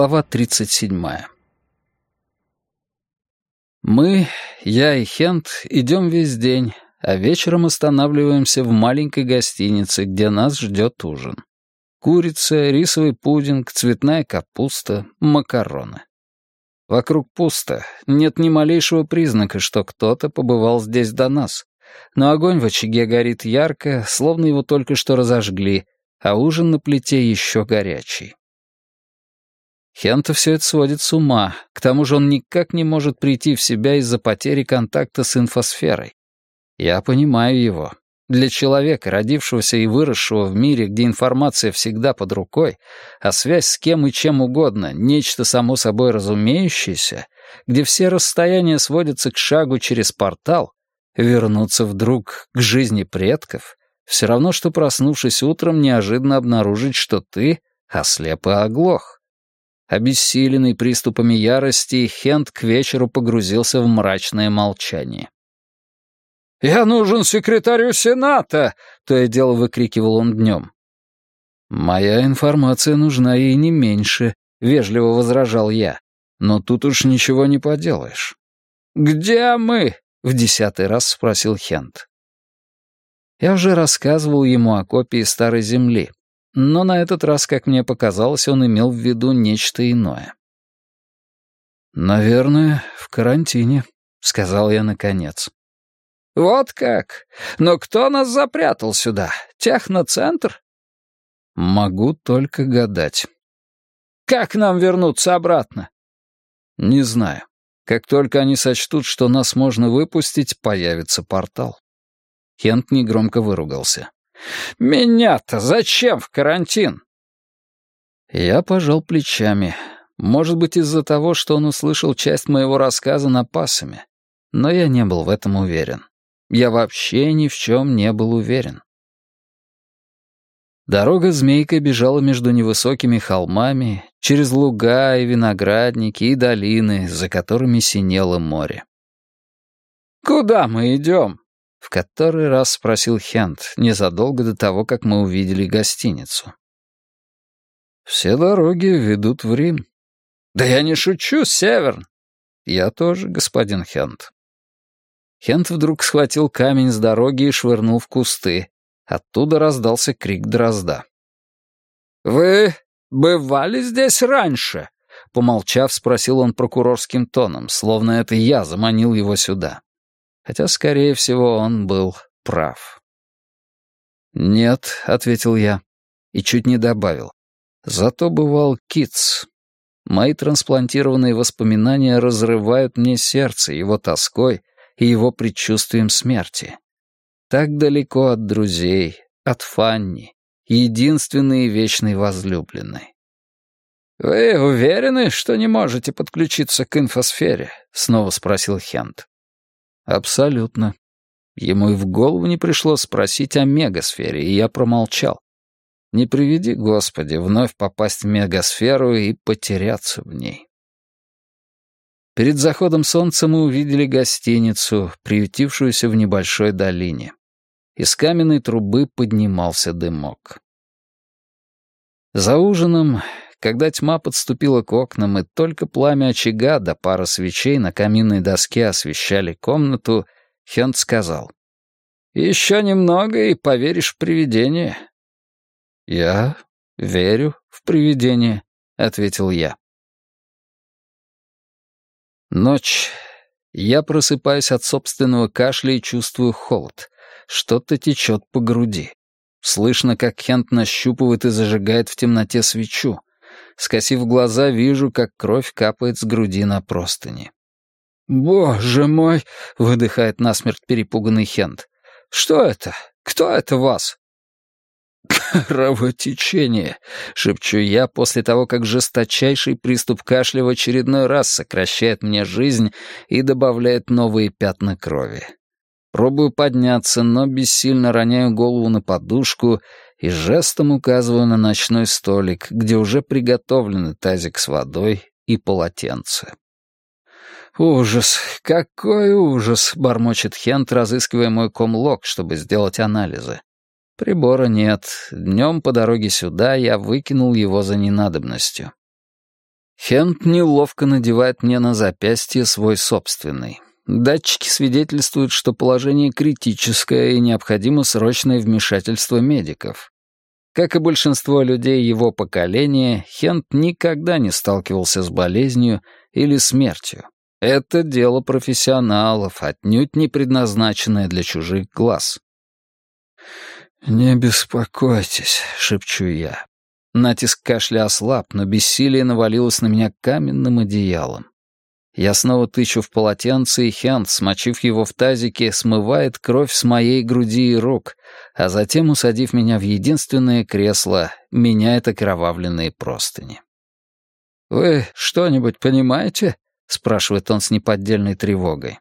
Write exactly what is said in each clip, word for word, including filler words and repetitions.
Глава тридцать седьмая. Мы, я и Хент, идем весь день, а вечером останавливаемся в маленькой гостинице, где нас ждет ужин. Курица, рисовый пудинг, цветная капуста, макароны. Вокруг пусто, нет ни малейшего признака, что кто-то побывал здесь до нас. Но огонь в очаге горит ярко, словно его только что разожгли, а ужин на плите еще горячий. Хента все это сводит с ума, к тому же он никак не может прийти в себя из-за потери контакта с инфосферой. Я понимаю его. Для человека, родившегося и выросшего в мире, где информация всегда под рукой, а связь с кем и чем угодно — нечто само собой разумеющееся, где все расстояния сводятся к шагу через портал, вернуться вдруг к жизни предков — все равно, что, проснувшись утром, неожиданно обнаружить, что ты ослеп и оглох. Обессиленный приступами ярости, Хент к вечеру погрузился в мрачное молчание. «Я нужен секретарю Сената!» — то и дело выкрикивал он днем. «Моя информация нужна ей не меньше», — вежливо возражал я. «Но тут уж ничего не поделаешь». «Где мы?» — в десятый раз спросил Хент. Я уже рассказывал ему о копии Старой Земли, но на этот раз, как мне показалось, он имел в виду нечто иное. «Наверное, в карантине», — сказал я наконец. «Вот как? Но кто нас запрятал сюда? Техноцентр?» «Могу только гадать». «Как нам вернуться обратно?» «Не знаю. Как только они сочтут, что нас можно выпустить, появится портал». Хент негромко выругался. «Меня-то зачем в карантин?» Я пожал плечами. Может быть, из-за того, что он услышал часть моего рассказа на пасаме. Но я не был в этом уверен. Я вообще ни в чем не был уверен. Дорога змейкой бежала между невысокими холмами, через луга и виноградники и долины, за которыми синело море. «Куда мы идем?» — в который раз спросил Хент, незадолго до того, как мы увидели гостиницу. «Все дороги ведут в Рим». «Да я не шучу, Северн!» «Я тоже, господин Хент». Хент вдруг схватил камень с дороги и швырнул в кусты. Оттуда раздался крик дрозда. «Вы бывали здесь раньше?» — помолчав, спросил он прокурорским тоном, словно это я заманил его сюда. Хотя, скорее всего, он был прав. «Нет», — ответил я, и чуть не добавил. «Зато бывал Китс. Мои трансплантированные воспоминания разрывают мне сердце его тоской и его предчувствием смерти. Так далеко от друзей, от Фанни, единственной и вечной возлюбленной». «Вы уверены, что не можете подключиться к инфосфере?» — снова спросил Хент. «Абсолютно. Ему и в голову не пришло спросить о мегасфере, и я промолчал. Не приведи, Господи, вновь попасть в мегасферу и потеряться в ней». Перед заходом солнца мы увидели гостиницу, приютившуюся в небольшой долине. Из каменной трубы поднимался дымок. За ужином, когда тьма подступила к окнам, и только пламя очага да пара свечей на каминной доске освещали комнату, Хент сказал: «Еще немного, и поверишь в привидение». «Я верю в привидение», — ответил я. Ночь. Я просыпаюсь от собственного кашля и чувствую холод. Что-то течет по груди. Слышно, как Хент нащупывает и зажигает в темноте свечу. Скосив глаза, вижу, как кровь капает с груди на простыни. «Боже мой!» — выдыхает насмерть перепуганный Хент. «Что это? Кто это вас?» «Кровотечение», — шепчу я после того, как жесточайший приступ кашля в очередной раз сокращает мне жизнь и добавляет новые пятна крови. Пробую подняться, но бессильно роняю голову на подушку и жестом указываю на ночной столик, где уже приготовлены тазик с водой и полотенце. «Ужас! Какой ужас!» — бормочет Хент, разыскивая мой комлок, чтобы сделать анализы. Прибора нет. Днем по дороге сюда я выкинул его за ненадобностью. Хент неловко надевает мне на запястье свой собственный. Датчики свидетельствуют, что положение критическое и необходимо срочное вмешательство медиков. Как и большинство людей его поколения, Хент никогда не сталкивался с болезнью или смертью. Это дело профессионалов, отнюдь не предназначенное для чужих глаз. «Не беспокойтесь», — шепчу я. Натиск кашля ослаб, но бессилие навалилось на меня каменным одеялом. Я снова тычу в полотенце, и Хент, смочив его в тазике, смывает кровь с моей груди и рук, а затем, усадив меня в единственное кресло, меняет окровавленные простыни. «Вы что-нибудь понимаете?» — спрашивает он с неподдельной тревогой.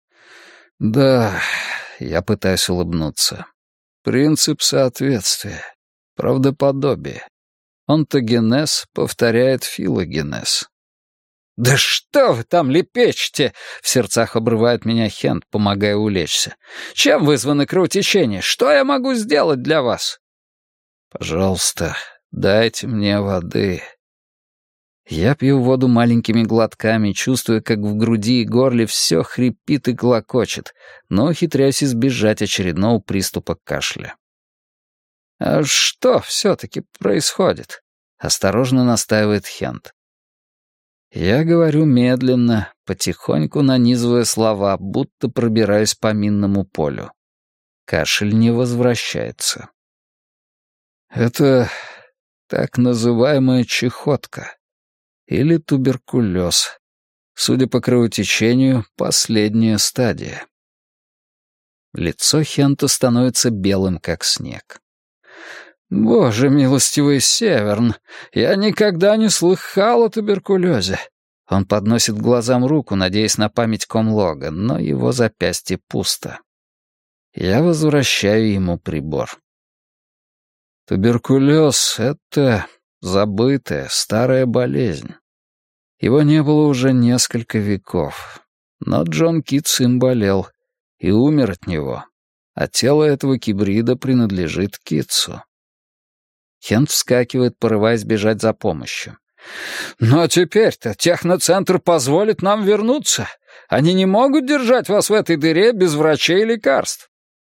«Да», — я пытаюсь улыбнуться. «Принцип соответствия, правдоподобие. Онтогенез повторяет филогенез». «Да что вы там лепечете?» — в сердцах обрывает меня Хент, помогая улечься. «Чем вызвано кровотечение? Что я могу сделать для вас?» «Пожалуйста, дайте мне воды». Я пью воду маленькими глотками, чувствуя, как в груди и горле все хрипит и клокочет, но ухитряюсь избежать очередного приступа кашля. «А что все-таки происходит?» — осторожно настаивает Хент. Я говорю медленно, потихоньку нанизывая слова, будто пробираюсь по минному полю. Кашель не возвращается. Это так называемая чехотка или туберкулез. Судя по кровотечению, последняя стадия. Лицо Хента становится белым, как снег. «Боже милостивый Северн, я никогда не слыхал о туберкулезе». Он подносит к глазам руку, надеясь на память комлога, но его запястье пусто. Я возвращаю ему прибор. Туберкулез — это забытая старая болезнь. Его не было уже несколько веков, но Джон Китс им болел и умер от него, а тело этого кибрида принадлежит Китсу. Хент вскакивает, порываясь бежать за помощью. «Но теперь-то техноцентр позволит нам вернуться. Они не могут держать вас в этой дыре без врачей и лекарств».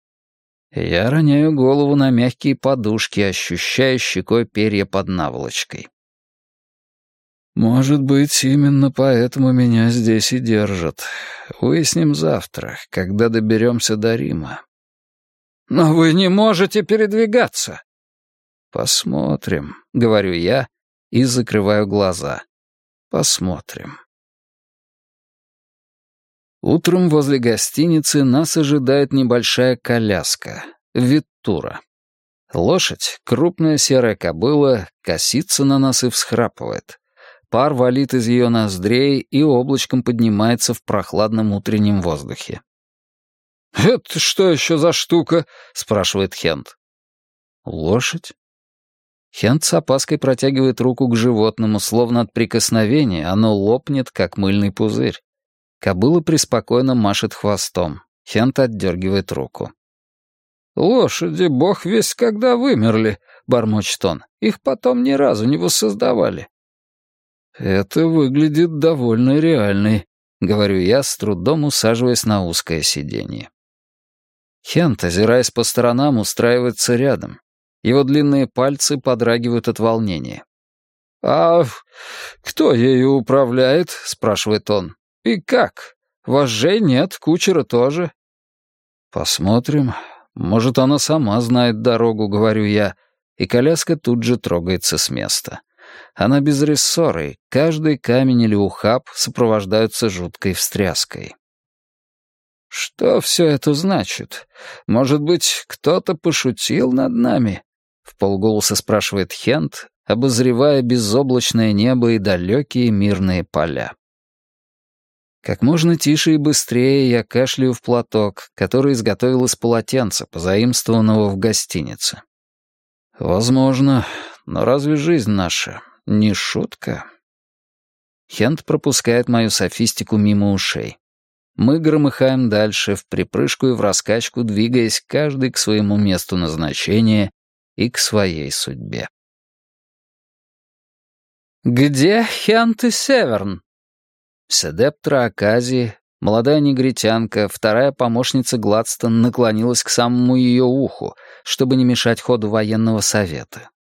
Я роняю голову на мягкие подушки, ощущая щекой перья под наволочкой. «Может быть, именно поэтому меня здесь и держат. Выясним завтра, когда доберемся до Рима». «Но вы не можете передвигаться». «Посмотрим», — говорю я и закрываю глаза. «Посмотрим». Утром возле гостиницы нас ожидает небольшая коляска, виттура. Лошадь, крупная серая кобыла, косится на нас и всхрапывает. Пар валит из ее ноздрей и облачком поднимается в прохладном утреннем воздухе. «Это что еще за штука?» — спрашивает Хент. «Лошадь?» Хент с опаской протягивает руку к животному, словно от прикосновения оно лопнет, как мыльный пузырь. Кобыла преспокойно машет хвостом. Хент отдергивает руку. «Лошади, бог весть когда вымерли», — бормочет он. «Их потом ни разу не воссоздавали». «Это выглядит довольно реальной», — говорю я, с трудом усаживаясь на узкое сиденье. Хент, озираясь по сторонам, устраивается рядом. Его длинные пальцы подрагивают от волнения. «А кто ею управляет?» — спрашивает он. «И как? Вожжей нет, кучера тоже». «Посмотрим. Может, она сама знает дорогу», — говорю я, и коляска тут же трогается с места. Она без рессоры, каждый камень или ухаб сопровождаются жуткой встряской. «Что все это значит? Может быть, кто-то пошутил над нами?» — вполголоса спрашивает Хент, обозревая безоблачное небо и далекие мирные поля. Как можно тише и быстрее я кашляю в платок, который изготовил из полотенца, позаимствованного в гостинице. «Возможно, но разве жизнь наша не шутка?» Хент пропускает мою софистику мимо ушей. Мы громыхаем дальше, в припрыжку и в раскачку, двигаясь каждый к своему месту назначения и к своей судьбе. «Где Хент и Северн?» Седептра Акази, молодая негритянка, вторая помощница Гладстон, наклонилась к самому ее уху, чтобы не мешать ходу военного совета.